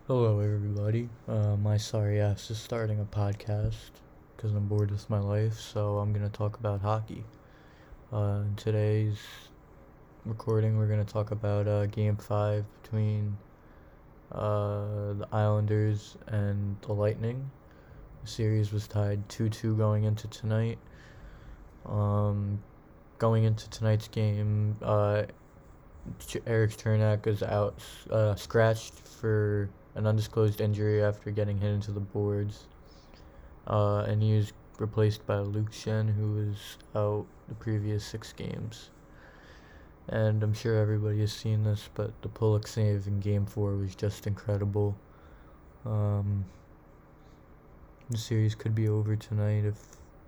Hello, everybody. My sorry ass is starting a podcast because I'm bored with my life, so I'm gonna talk about hockey. In today's recording, we're gonna talk about Game 5 between the Islanders and the Lightning. The series was tied 2-2 going into tonight. Um, Going into tonight's game, Eric Chernak is out, scratched for an undisclosed injury after getting hit into the boards. And he was replaced by Luke Shen, who was out the previous 6 games. And I'm sure everybody has seen this, but the Pulock save in Game 4 was just incredible. Um, the series could be over tonight if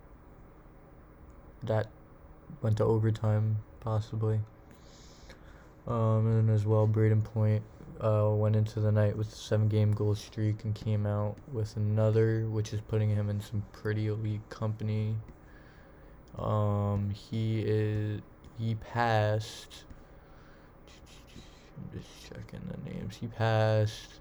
that went to overtime, possibly. And as well, Braden Point went into the night with a 7-game goal streak and came out with another, which is putting him in some pretty elite company. He passed. I'm just checking the names. He passed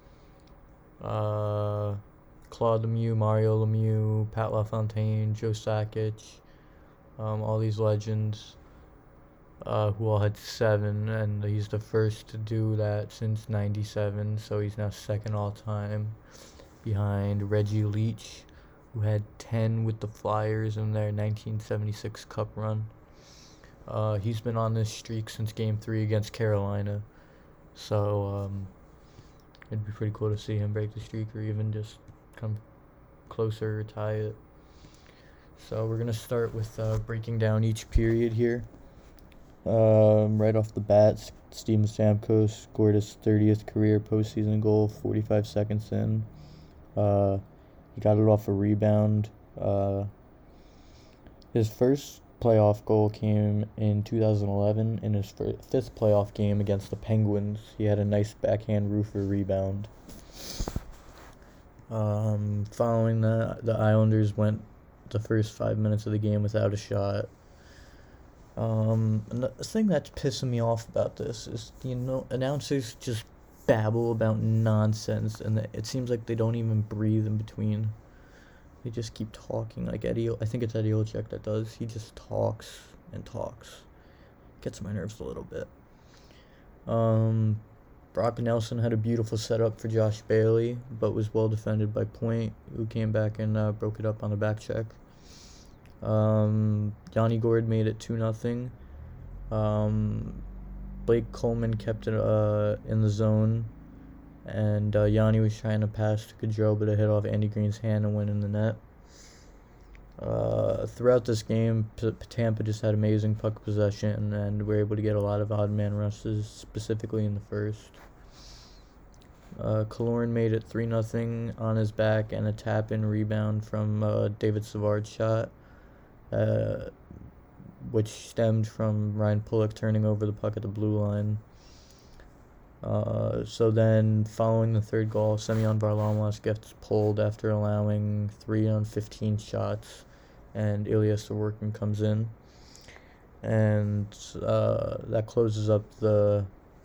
uh, Claude Lemieux, Mario Lemieux, Pat LaFontaine, Joe Sakic, all these legends, who all had 7, and he's the first to do that since '97. So he's now second all time, behind Reggie Leach, who had 10 with the Flyers in their 1976 Cup run. He's been on this streak since Game 3 against Carolina, so it'd be pretty cool to see him break the streak or even just come closer or tie it. So we're gonna start with breaking down each period here. Right off the bat, Steven Stamkos scored his 30th career postseason goal 45 seconds in. He got it off a rebound. His first playoff goal came in 2011 in his fifth playoff game against the Penguins. He had a nice backhand roofer rebound. Following that, the Islanders went the first 5 minutes of the game without a shot. And the thing that's pissing me off about this is, announcers just babble about nonsense, and it seems like they don't even breathe in between. They just keep talking. Like I think it's Eddie Olczyk that does. He just talks and talks. Gets my nerves a little bit. Brock Nelson had a beautiful setup for Josh Bailey, but was well defended by Point, who came back and broke it up on the back check. Yanni Gord made it 2-0. Blake Coleman kept it in the zone, and Yanni was trying to pass to Gaudreau, but it hit off Andy Green's hand and went in the net. Throughout this game, Tampa just had amazing puck possession and were able to get a lot of odd man rushes, specifically in the first. Killorn made it 3-0 on his back and a tap-in rebound from David Savard's shot, which stemmed from Ryan Pulock turning over the puck at the blue line. So then, following the third goal, Semyon Varlamov gets pulled after allowing 3 on 15 shots, and Ilya Sorokin comes in, and that closes up the.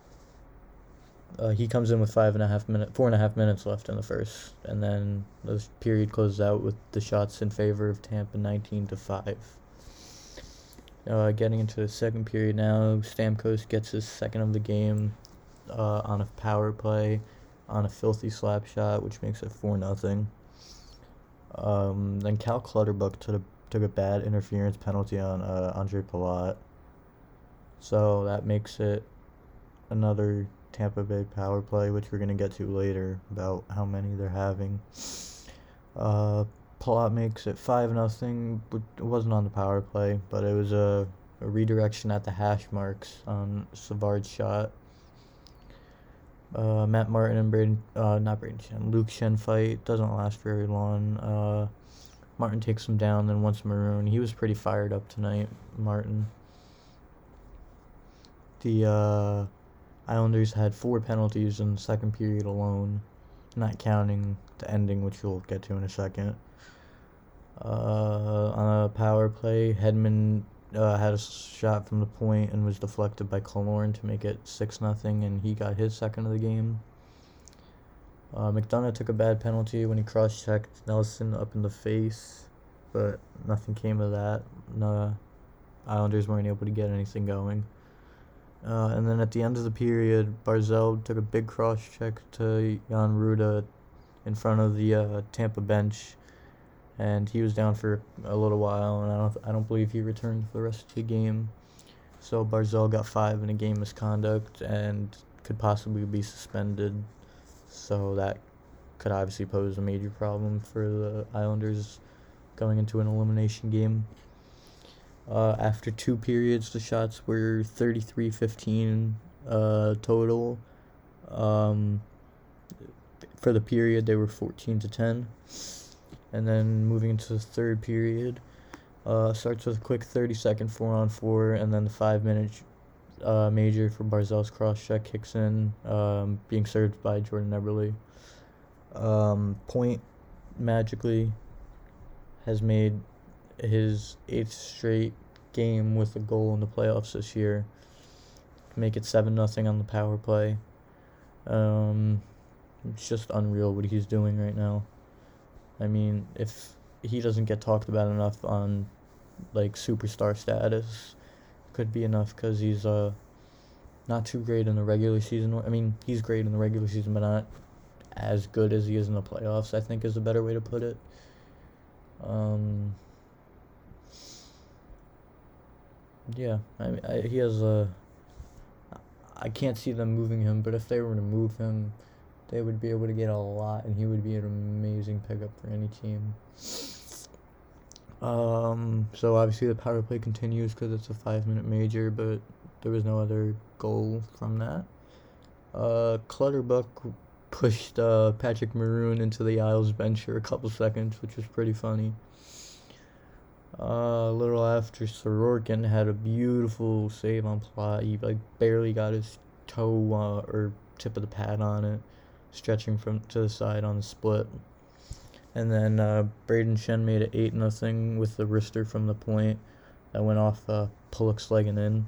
He comes in with 4.5 minutes left in the first, and then the period closes out with the shots in favor of Tampa, 19-5. Getting into the second period now, Stamkos gets his second of the game on a power play, on a filthy slap shot, which makes it 4-0. Then Cal Clutterbuck took a bad interference penalty on Andre Palat, so that makes it another Tampa Bay power play, which we're going to get to later about how many they're having. Palat makes it 5-0. It wasn't on the power play, but it was a redirection at the hash marks on Savard's shot. Matt Martin and Luke Shen fight doesn't last very long. Martin takes him down, then wants maroon. He was pretty fired up tonight, Martin. The Islanders had 4 penalties in the second period alone, not counting the ending, which we'll get to in a second. On a power play, Hedman had a shot from the point and was deflected by Killorn to make it 6-0, and he got his second of the game. McDonough took a bad penalty when he cross-checked Nelson up in the face, but nothing came of that. No, Islanders weren't able to get anything going. And then at the end of the period, Barzal took a big cross-check to Jan Ruda in front of the Tampa bench, and he was down for a little while, and I don't believe he returned for the rest of the game. So Barzal got 5 in a game misconduct and could possibly be suspended. So that could obviously pose a major problem for the Islanders going into an elimination game. After 2 periods, the shots were 33-15 total. For the period, they were 14-10. And then moving into the third period, starts with a quick 30-second 4-on-4, and then the 5-minute major for Barzal's cross-check kicks in, being served by Jordan Eberle. Point magically has made his 8th straight game with a goal in the playoffs this year. Make it 7-0 on the power play. It's just unreal what he's doing right now. I mean, if he doesn't get talked about enough on, like, superstar status, could be enough because he's not too great in the regular season. I mean, he's great in the regular season, but not as good as he is in the playoffs, I think is a better way to put it. Yeah, he has I can't see them moving him, but if they were to move him, they would be able to get a lot, and he would be an amazing pickup for any team. So obviously the power play continues because it's a 5-minute major, but there was no other goal from that. Clutterbuck pushed Patrick Maroon into the Isles bench for a couple seconds, which was pretty funny. A little after, Sorokin had a beautiful save on Plot. He barely got his toe or tip of the pad on it, stretching from to the side on the split. And then Braden Shen made it 8-0 with the wrister from the point that went off Pullock's leg and in.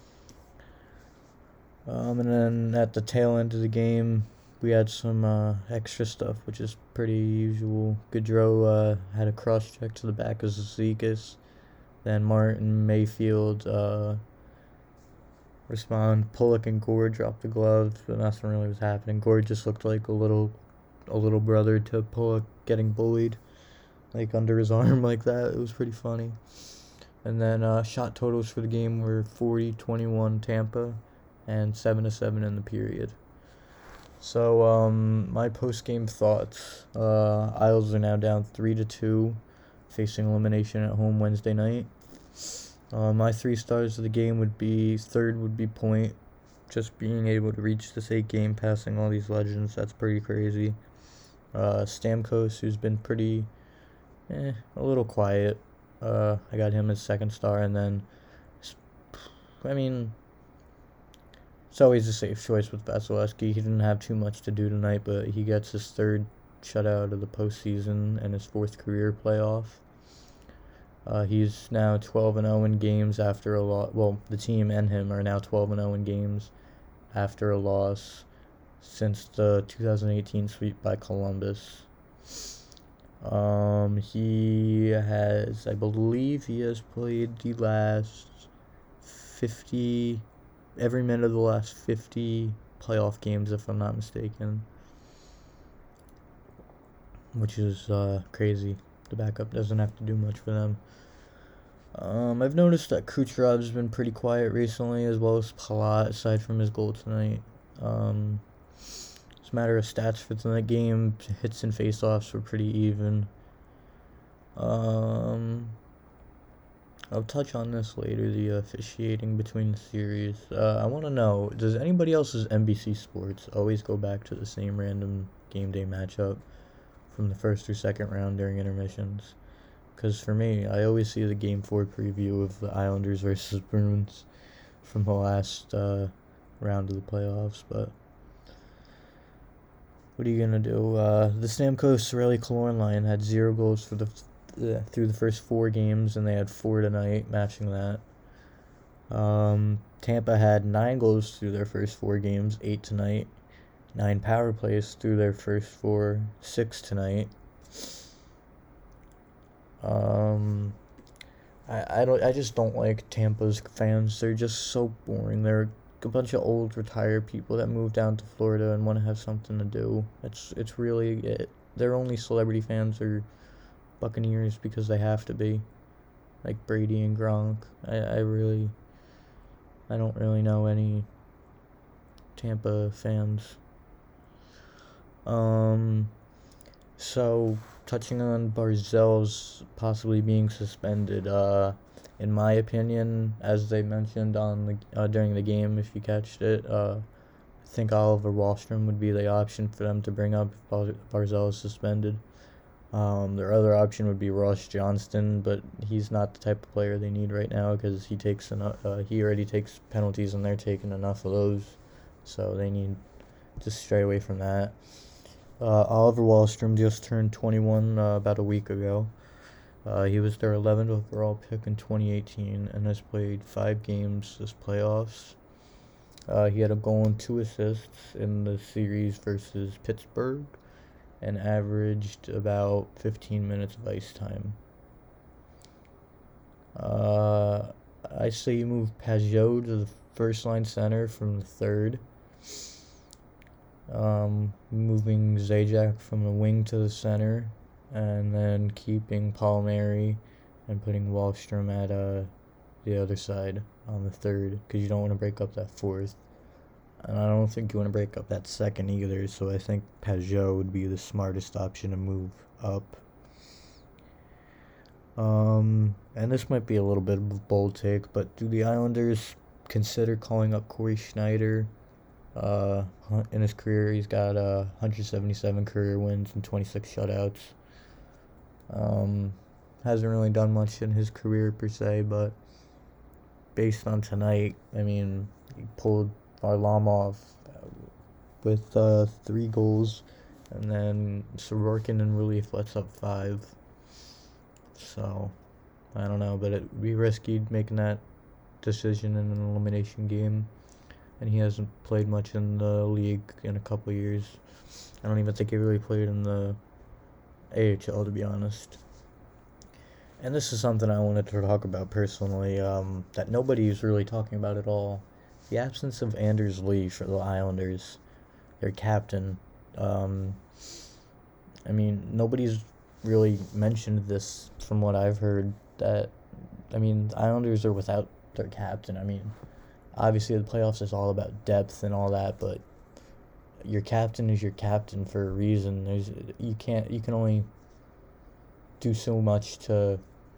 And then at the tail end of the game, we had some extra stuff, which is pretty usual. Gaudreau had a cross-check to the back of Zizekas. Then Martin, Mayfield respond. Pullock and Gord dropped the gloves, but nothing really was happening. Gord just looked like a little brother to Pullock getting bullied, like under his arm like that. It was pretty funny. And then shot totals for the game were 40-21 Tampa and 7-7 in the period. So, my post-game thoughts. Isles are now down 3-2, facing elimination at home Wednesday night. My 3 stars of the game would be, third would be Point. Just being able to reach this 8 game, passing all these legends, that's pretty crazy. Stamkos, who's been pretty, a little quiet. I got him as 2nd star, and then, I mean, it's always a safe choice with Vasilevsky. He didn't have too much to do tonight, but he gets his 3rd shutout of the postseason and his 4th career playoff. He's now 12-0 in games after a loss. Well, the team and him are now 12-0 in games after a loss since the 2018 sweep by Columbus. I believe he has played the last 50... every minute of the last 50 playoff games, if I'm not mistaken, which is crazy. The backup doesn't have to do much for them. I've noticed that Kucherov's been pretty quiet recently, as well as Palat, aside from his goal tonight. As a matter of stats for tonight's game, hits and faceoffs were pretty even. I'll touch on this later, the officiating between the series. I want to know, does anybody else's NBC Sports always go back to the same random game day matchup from the 1st or 2nd round during intermissions? Because for me, I always see the Game 4 preview of the Islanders versus Bruins from the last round of the playoffs, but what are you going to do? The Stamkos Cirelli Killorn line had 0 goals for through the first 4 games, and they had 4 tonight, matching that. Tampa had 9 goals through their first 4 games, 8 tonight. 9 power plays through their first 4, 6 tonight. I just don't like Tampa's fans. They're just so boring. They're a bunch of old retired people that moved down to Florida and want to have something to do. It's really it. Their only celebrity fans are Buccaneers because they have to be, like Brady and Gronk. I don't really know any Tampa fans. So touching on Barzell's possibly being suspended, in my opinion, as they mentioned on the during the game, if you catched it, I think Oliver Wahlstrom would be the option for them to bring up if Barzell is suspended. Their other option would be Ross Johnston, but he's not the type of player they need right now because he already takes penalties and they're taking enough of those, so they need to stray away from that. Oliver Wahlstrom just turned 21 about a week ago. He was their 11th overall pick in 2018 and has played 5 games this playoffs. He had a goal and 2 assists in the series versus Pittsburgh and averaged about 15 minutes of ice time. I say you move Pageau to the first line center from the third. Moving Zajac from the wing to the center, and then keeping Palmieri and putting Wahlstrom at the other side on the third, because you don't want to break up that fourth. And I don't think you want to break up that second either, so I think Pageau would be the smartest option to move up. And this might be a little bit of a bold take, but do the Islanders consider calling up Corey Schneider? In his career, he's got 177 career wins and 26 shutouts. Hasn't really done much in his career per se, but based on tonight, I mean, he pulled Varlamov with 3 goals, and then Sorokin in relief lets up 5. So, I don't know, but it would be risky making that decision in an elimination game. And he hasn't played much in the league in a couple of years. I don't even think he really played in the AHL, to be honest. And this is something I wanted to talk about personally, that nobody is really talking about at all. The absence of Anders Lee for the Islanders, their captain. I mean, nobody's really mentioned this from what I've heard. The Islanders are without their captain. I mean, obviously the playoffs is all about depth and all that, but your captain is your captain for a reason. You can only do so much to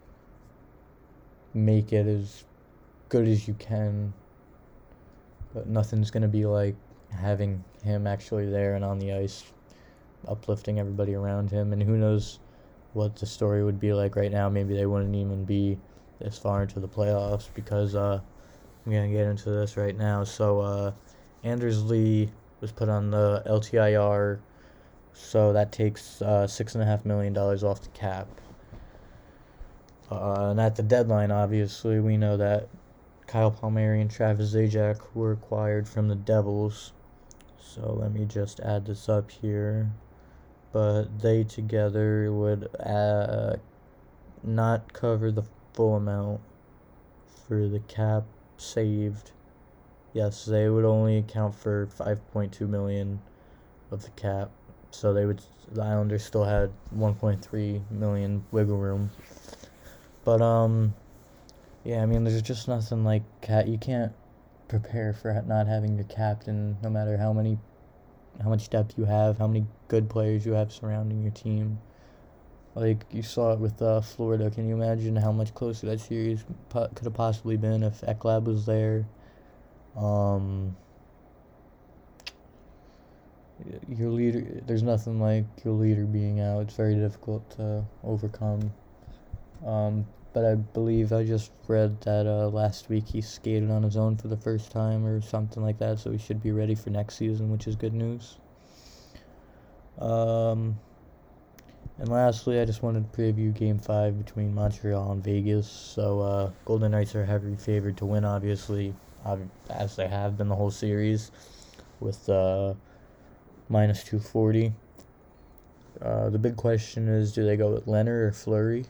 make it as good as you can, but nothing's gonna be like having him actually there and on the ice uplifting everybody around him. And who knows what the story would be like right now. Maybe they wouldn't even be this far into the playoffs, because I'm gonna get into this right now. So Anders Lee was put on the LTIR, so that takes $6.5 million off the cap. And at the deadline, obviously, we know that Kyle Palmieri and Travis Zajac were acquired from the Devils. So let me just add this up here. But they together would not cover the full amount for the cap saved. Yes, they would only account for $5.2 million of the cap. So the Islanders still had $1.3 million wiggle room. But yeah, I mean, there's just nothing like you can't prepare for not having your captain, no matter how much depth you have, how many good players you have surrounding your team. Like, you saw it with Florida. Can you imagine how much closer that series could have possibly been if Ekblad was there? Your leader, there's nothing like your leader being out. It's very difficult to overcome. But I believe I just read that last week he skated on his own for the first time or something like that, so he should be ready for next season, which is good news. And lastly, I just wanted to preview Game 5 between Montreal and Vegas. So Golden Knights are heavily favored to win, obviously, as they have been the whole series, with minus 240. The big question is, do they go with Leonard or Fleury?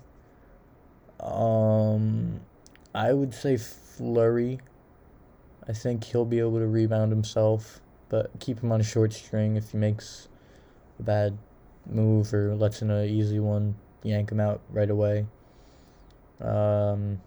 I would say Fleury. I think he'll be able to rebound himself, but keep him on a short string. If he makes a bad move or lets in an easy one, yank him out right away. Because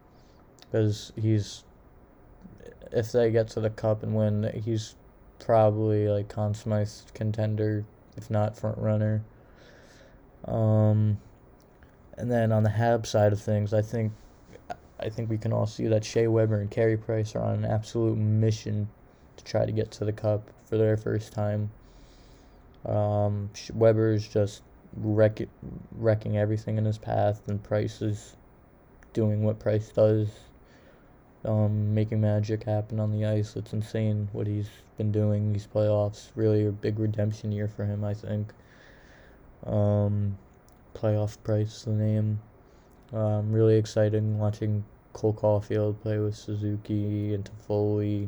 if they get to the cup and win, he's probably like Conn Smythe contender, if not front runner. And then on the Habs side of things, I think we can all see that Shea Weber and Carey Price are on an absolute mission to try to get to the cup for their first time. Weber is just wrecking everything in his path, and Price is doing what Price does, making magic happen on the ice. It's insane what he's been doing these playoffs. Really a big redemption year for him, I think. Playoff Price, the name. Really exciting watching Cole Caulfield play with Suzuki and Toffoli.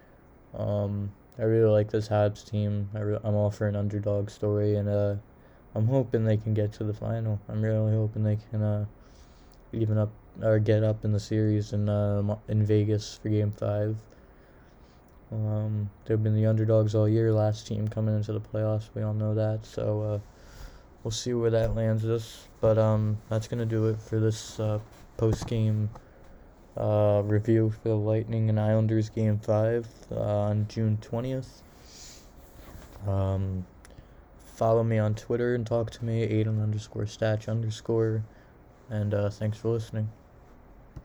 I really like this Habs team. I'm all for an underdog story, and I'm hoping they can get to the final. I'm really hoping they can even up or get up in the series in Vegas for Game 5. They've been the underdogs all year. Last team coming into the playoffs, we all know that. So we'll see where that lands us. But that's gonna do it for this post-game review for the Lightning and Islanders Game 5 on June 20th. Follow me on Twitter and talk to me, Aiden_Statch_. And thanks for listening.